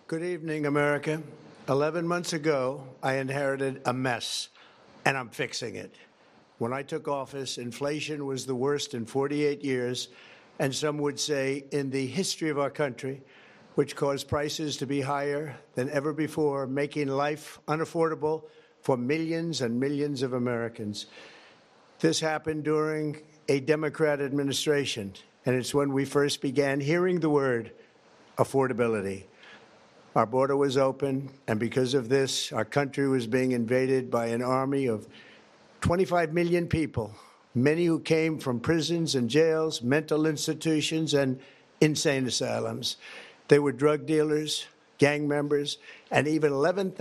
Good evening, America. 11 months ago, I inherited a mess, and I'm fixing it. When I took office, inflation was the worst in 48 years, and some would say in the history of our country, which caused prices to be higher than ever before, making life unaffordable for millions and millions of Americans. This happened during a Democrat administration, and it's when we first began hearing the word affordability. Our border was open, and because of this, our country was being invaded by an army of 25 million people, many who came from prisons and jails, mental institutions, and insane asylums. They were drug dealers, gang members, and even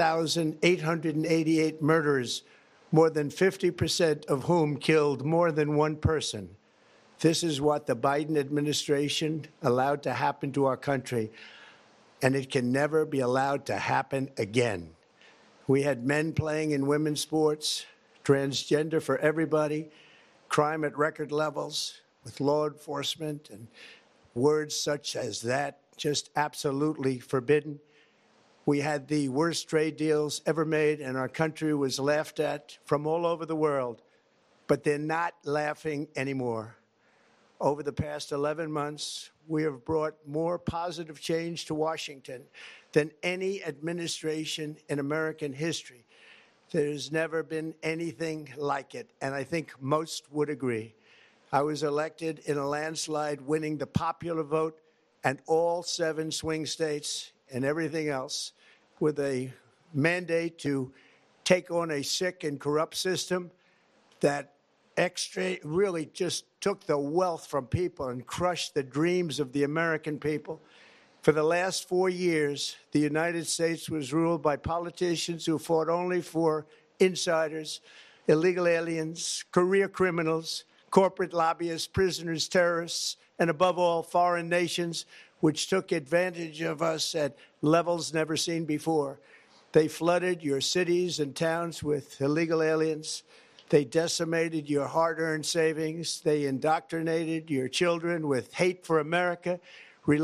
11,888 murderers, more than 50% of whom killed more than one person. This is what the Biden administration allowed to happen to our country, and it can never be allowed to happen again. We had men playing in women's sports, transgender for everybody, crime at record levels with law enforcement, and words such as that just absolutely forbidden. We had the worst trade deals ever made, and our country was laughed at from all over the world. But they're not laughing anymore. Over the past 11 months, we have brought more positive change to Washington than any administration in American history. There's never been anything like it, and I think most would agree. I was elected in a landslide, winning the popular vote and all 7 swing states and everything else, with a mandate to take on a sick and corrupt system that really just took the wealth from people and crushed the dreams of the American people. For the last 4 years, the United States was ruled by politicians who fought only for insiders, illegal aliens, career criminals, corporate lobbyists, prisoners, terrorists, and above all, foreign nations, which took advantage of us at levels never seen before. They flooded your cities and towns with illegal aliens. They decimated your hard-earned savings. They indoctrinated your children with hate for America. They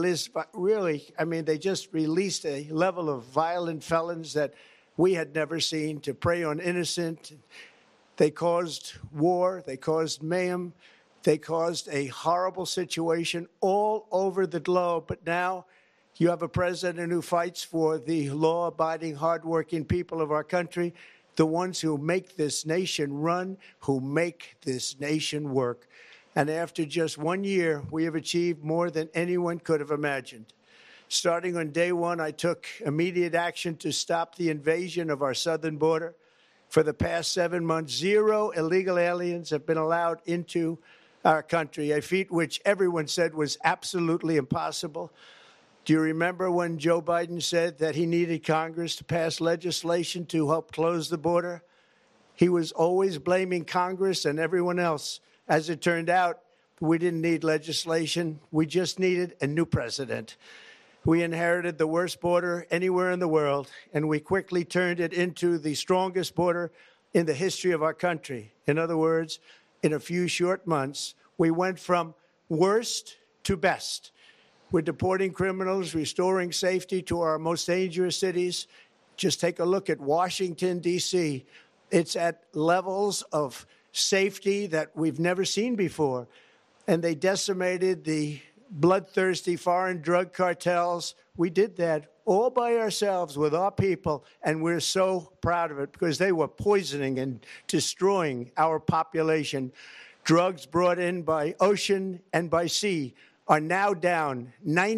just released a level of violent felons that we had never seen to prey on innocent. They caused war. They caused mayhem. They caused a horrible situation all over the globe. But now you have a president who fights for the law-abiding, hardworking people of our country, the ones who make this nation run, who make this nation work. And after just 1 year, we have achieved more than anyone could have imagined. Starting on day one, I took immediate action to stop the invasion of our southern border. For the past 7 months, 0 illegal aliens have been allowed into our country, a feat which everyone said was absolutely impossible. Do you remember when Joe Biden said that he needed Congress to pass legislation to help close the border? He was always blaming Congress and everyone else. As it turned out, we didn't need legislation. We just needed a new president. We inherited the worst border anywhere in the world, and we quickly turned it into the strongest border in the history of our country. In other words, in a few short months, we went from worst to best. We're deporting criminals, restoring safety to our most dangerous cities. Just take a look at Washington, D.C. It's at levels of safety that we've never seen before. And they decimated the bloodthirsty foreign drug cartels. We did that all by ourselves with our people, and we're so proud of it because they were poisoning and destroying our population. Drugs brought in by ocean and by sea are now down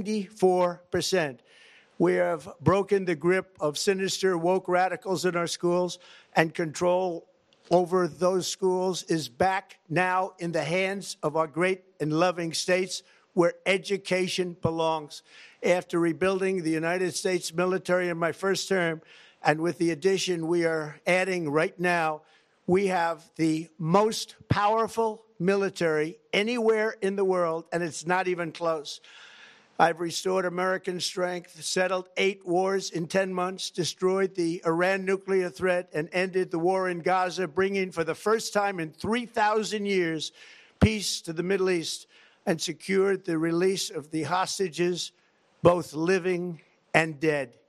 94%. We have broken the grip of sinister woke radicals in our schools, and control over those schools is back now in the hands of our great and loving states where education belongs. After rebuilding the United States military in my first term, and with the addition we are adding right now, we have the most powerful military anywhere in the world, and it's not even close. I've restored American strength, settled 8 wars in 10 months, destroyed the Iran nuclear threat, and ended the war in Gaza, bringing for the first time in 3,000 years peace to the Middle East, and secured the release of the hostages, both living and dead.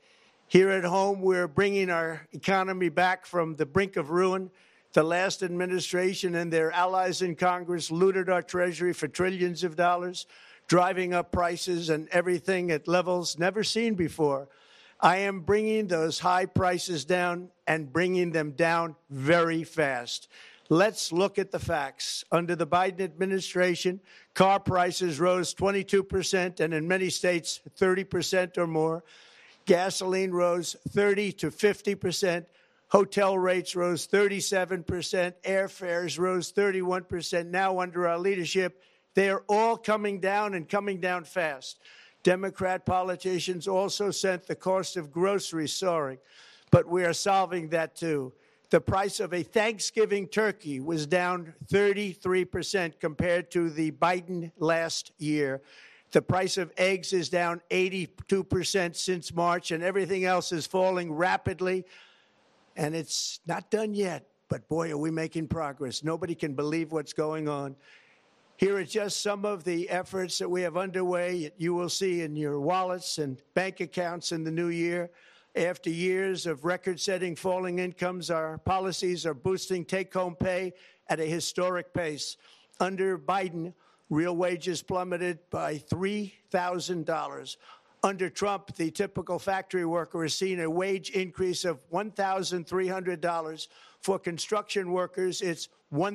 Here at home, we're bringing our economy back from the brink of ruin. The last administration and their allies in Congress looted our Treasury for trillions of dollars, driving up prices and everything at levels never seen before. I am bringing those high prices down and bringing them down very fast. Let's look at the facts. Under the Biden administration, car prices rose 22% and in many states 30% or more. Gasoline rose 30 to 50%. Hotel rates rose 37%. Airfares rose 31%. Now, under our leadership, they are all coming down and coming down fast. Democrat politicians also sent the cost of groceries soaring, but we are solving that too. The price of a Thanksgiving turkey was down 33% compared to the Biden last year. The price of eggs is down 82% since March, and everything else is falling rapidly. And it's not done yet, but boy, are we making progress. Nobody can believe what's going on. Here are just some of the efforts that we have underway. You will see in your wallets and bank accounts in the new year. After years of record-setting falling incomes, our policies are boosting take-home pay at a historic pace. Under Biden, real wages plummeted by $3,000. Under Trump, the typical factory worker has seen a wage increase of $1,300. For construction workers, it's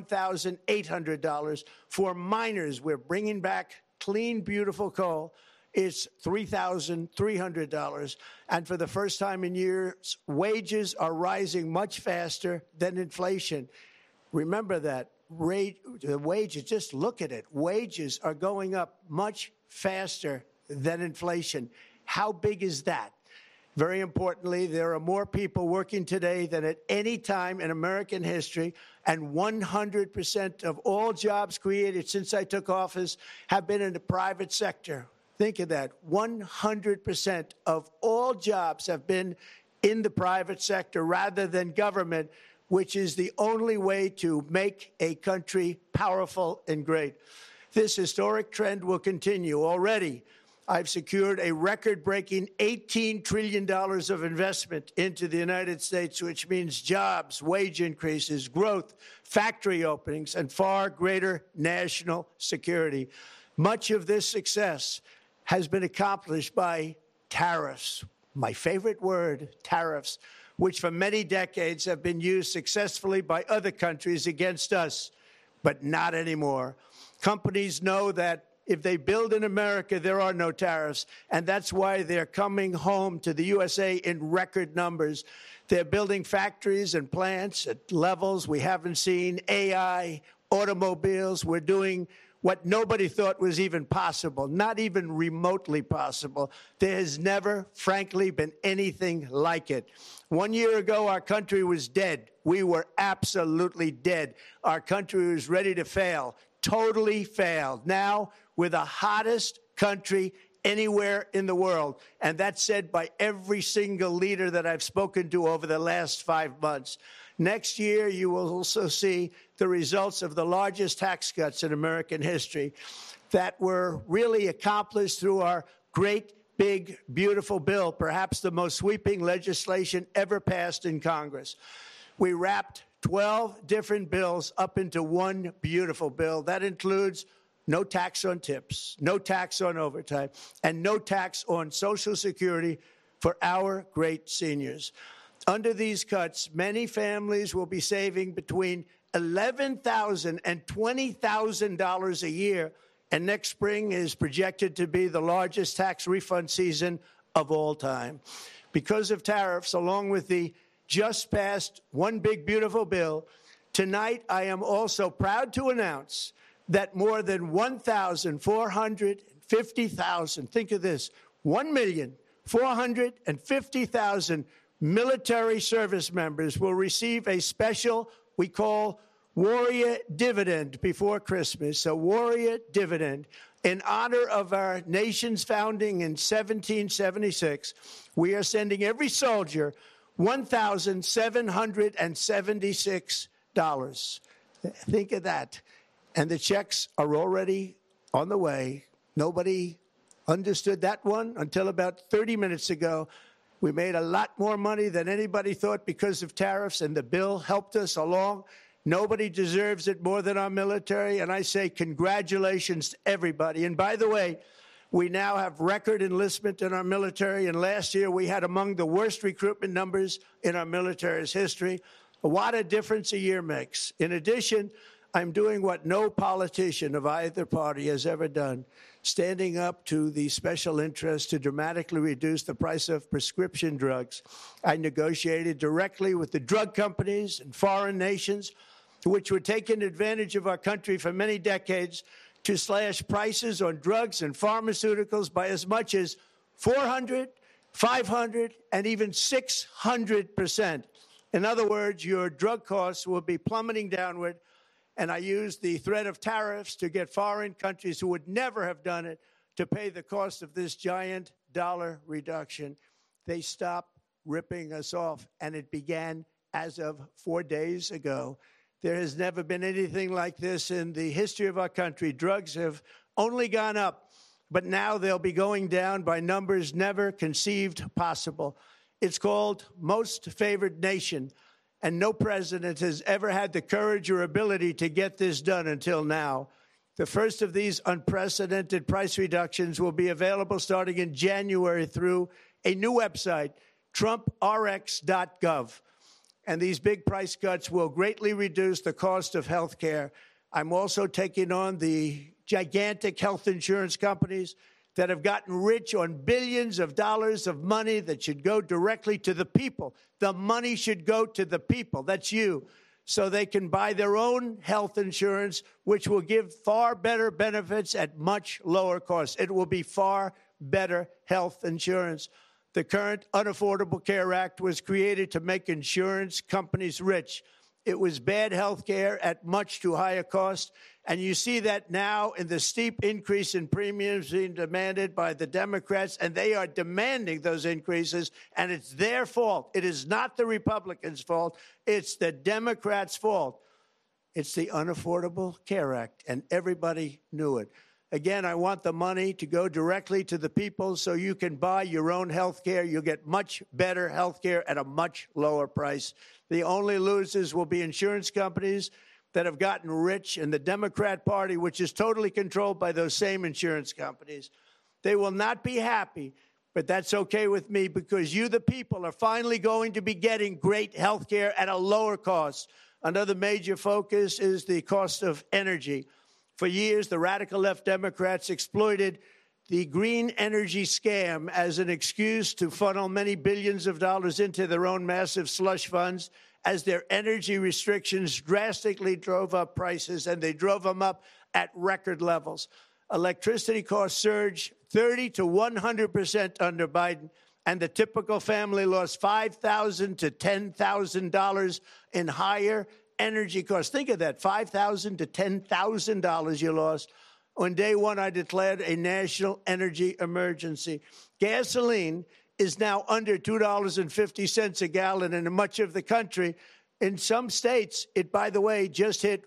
$1,800. For miners, we're bringing back clean, beautiful coal. It's $3,300. And for the first time in years, wages are rising much faster than inflation. Remember that. The wages, just look at it. Wages are going up much faster than inflation. How big is that? Very importantly, there are more people working today than at any time in American history, and 100% of all jobs created since I took office have been in the private sector. Think of that. 100% of all jobs have been in the private sector rather than government, which is the only way to make a country powerful and great. This historic trend will continue. Already, I've secured a record-breaking $18 trillion of investment into the United States, which means jobs, wage increases, growth, factory openings, and far greater national security. Much of this success has been accomplished by tariffs. My favorite word, tariffs, which for many decades have been used successfully by other countries against us, but not anymore. Companies know that if they build in America, there are no tariffs, and that's why they're coming home to the USA in record numbers. They're building factories and plants at levels we haven't seen, AI, automobiles. We're doing what nobody thought was even possible, not even remotely possible. There has never, frankly, been anything like it. 1 year ago, our country was dead. We were absolutely dead. Our country was ready to fail, totally failed. Now, we're the hottest country anywhere in the world, and that's said by every single leader that I've spoken to over the last 5 months. Next year, you will also see the results of the largest tax cuts in American history that were really accomplished through our great, big, beautiful bill, perhaps the most sweeping legislation ever passed in Congress. We wrapped 12 different bills up into one beautiful bill. That includes no tax on tips, no tax on overtime, and no tax on Social Security for our great seniors. Under these cuts, many families will be saving between $11,000 and $20,000 a year, and next spring is projected to be the largest tax refund season of all time. Because of tariffs, along with the just passed One Big Beautiful Bill, tonight I am also proud to announce that more than 1,450,000, think of this, 1,450,000 military service members will receive a special, we call Warrior Dividend before Christmas, a Warrior Dividend. In honor of our nation's founding in 1776, we are sending every soldier $1,776. Think of that. And the checks are already on the way. Nobody understood that one until about 30 minutes ago. We made a lot more money than anybody thought because of tariffs, and the bill helped us along. Nobody deserves it more than our military, and I say congratulations to everybody. And by the way, we now have record enlistment in our military, and last year we had among the worst recruitment numbers in our military's history. What a difference a year makes. In addition, I'm doing what no politician of either party has ever done, standing up to the special interests to dramatically reduce the price of prescription drugs. I negotiated directly with the drug companies and foreign nations, which were taking advantage of our country for many decades, to slash prices on drugs and pharmaceuticals by as much as 400, 500, and even 600%. In other words, your drug costs will be plummeting downward, and I used the threat of tariffs to get foreign countries who would never have done it to pay the cost of this giant dollar reduction. They stopped ripping us off, and it began as of 4 days ago. There has never been anything like this in the history of our country. Drugs have only gone up, but now they'll be going down by numbers never conceived possible. It's called Most Favored Nation, and no president has ever had the courage or ability to get this done until now. The first of these unprecedented price reductions will be available starting in January through a new website, TrumpRx.gov. And these big price cuts will greatly reduce the cost of health care. I'm also taking on the gigantic health insurance companies that have gotten rich on billions of dollars of money that should go directly to the people. The money should go to the people. That's you. So they can buy their own health insurance, which will give far better benefits at much lower costs. It will be far better health insurance. The current Unaffordable Care Act was created to make insurance companies rich. It was bad health care at much too high a cost. And you see that now in the steep increase in premiums being demanded by the Democrats, and they are demanding those increases, and it's their fault. It is not the Republicans' fault. It's the Democrats' fault. It's the Unaffordable Care Act, and everybody knew it. Again, I want the money to go directly to the people so you can buy your own health care. You'll get much better health care at a much lower price. The only losers will be insurance companies that have gotten rich, and the Democrat Party, which is totally controlled by those same insurance companies. They will not be happy, but that's okay with me because you, the people, are finally going to be getting great health care at a lower cost. Another major focus is the cost of energy. For years, the radical left Democrats exploited the green energy scam as an excuse to funnel many billions of dollars into their own massive slush funds, as their energy restrictions drastically drove up prices, and they drove them up at record levels. Electricity costs surged 30 to 100% under Biden, and the typical family lost $5,000 to $10,000 in higher energy costs. Think of that, $5,000 to $10,000 you lost. On day one, I declared a national energy emergency. Gasoline is now under $2.50 a gallon in much of the country. In some states, it, by the way, just hit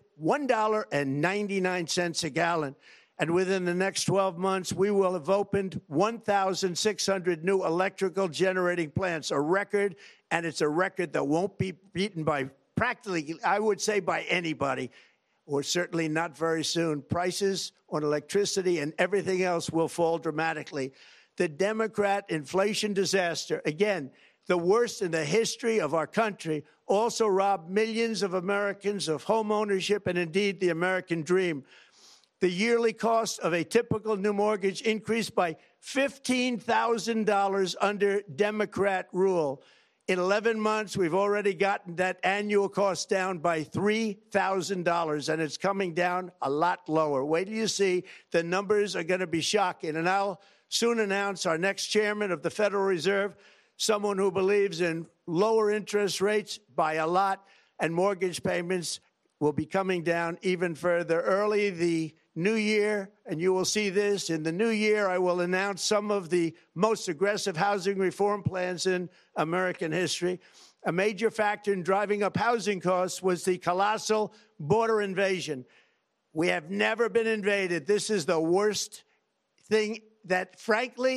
$1.99 a gallon. And within the next 12 months, we will have opened 1,600 new electrical generating plants, a record, and it's a record that won't be beaten by practically, I would say, by anybody, or certainly not very soon. Prices on electricity and everything else will fall dramatically. The Democrat inflation disaster, again, the worst in the history of our country, also robbed millions of Americans of home ownership and indeed the American dream. The yearly cost of a typical new mortgage increased by $15,000 under Democrat rule. In 11 months, we've already gotten that annual cost down by $3,000, and it's coming down a lot lower. Wait till you see. The numbers are going to be shocking. And I'll soon announce our next chairman of the Federal Reserve, someone who believes in lower interest rates by a lot, and mortgage payments will be coming down even further. Early the new year, and you will see this, in the new year, I will announce some of the most aggressive housing reform plans in American history. A major factor in driving up housing costs was the colossal border invasion. We have never been invaded. This is the worst thing that, frankly,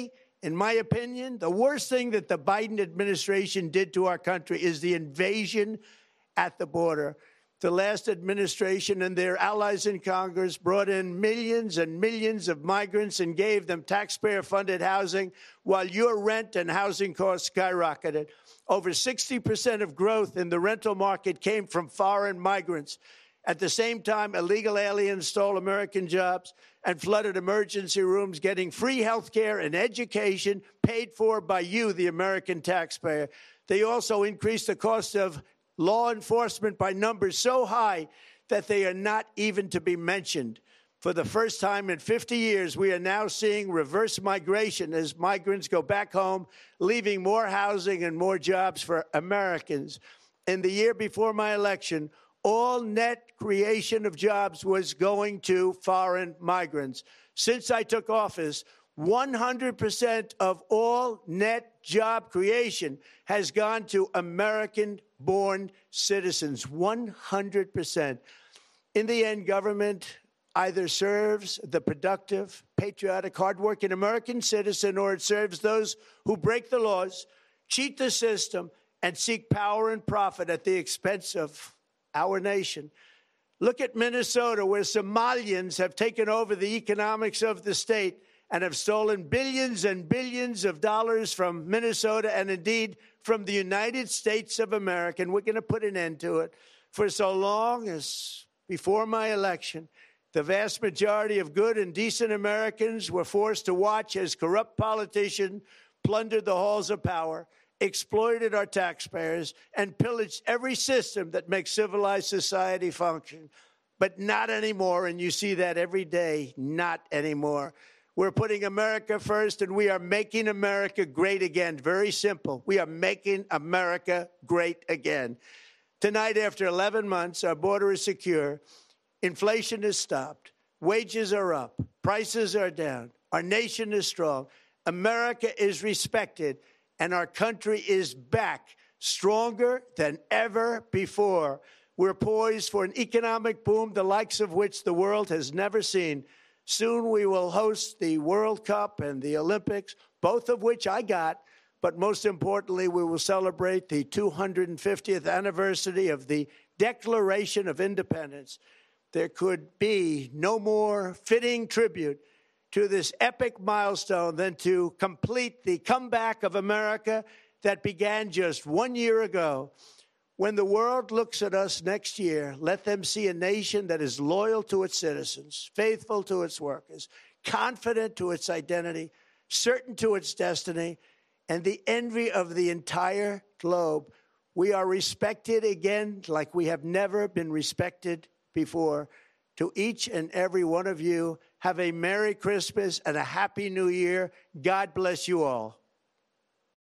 in my opinion, the worst thing that the Biden administration did to our country is the invasion at the border. The last administration and their allies in Congress brought in millions and millions of migrants and gave them taxpayer-funded housing while your rent and housing costs skyrocketed. Over 60% of growth in the rental market came from foreign migrants. At the same time, illegal aliens stole American jobs and flooded emergency rooms, getting free health care and education paid for by you, the American taxpayer. They also increased the cost of law enforcement by numbers so high that they are not even to be mentioned. For the first time in 50 years, we are now seeing reverse migration as migrants go back home, leaving more housing and more jobs for Americans. In the year before my election, all net creation of jobs was going to foreign migrants. Since I took office, 100% of all net job creation has gone to American-born citizens, 100%. In the end, government either serves the productive, patriotic, hardworking American citizen, or it serves those who break the laws, cheat the system, and seek power and profit at the expense of our nation. Look at Minnesota, where Somalians have taken over the economics of the state and have stolen billions and billions of dollars from Minnesota and indeed from the United States of America. And we're going to put an end to it. For so long as before my election, the vast majority of good and decent Americans were forced to watch as corrupt politicians plundered the halls of power, exploited our taxpayers, and pillaged every system that makes civilized society function. But not anymore, and you see that every day, not anymore. We're putting America first, and we are making America great again. Very simple. We are making America great again. Tonight, after 11 months, our border is secure. Inflation has stopped. Wages are up. Prices are down. Our nation is strong. America is respected, and our country is back, stronger than ever before. We're poised for an economic boom, the likes of which the world has never seen. Soon we will host the World Cup and the Olympics, both of which I got. But most importantly, we will celebrate the 250th anniversary of the Declaration of Independence. There could be no more fitting tribute to this epic milestone than to complete the comeback of America that began just 1 year ago. When the world looks at us next year, let them see a nation that is loyal to its citizens, faithful to its workers, confident to its identity, certain to its destiny, and the envy of the entire globe. We are respected again like we have never been respected before. To each and every one of you, have a Merry Christmas and a Happy New Year. God bless you all.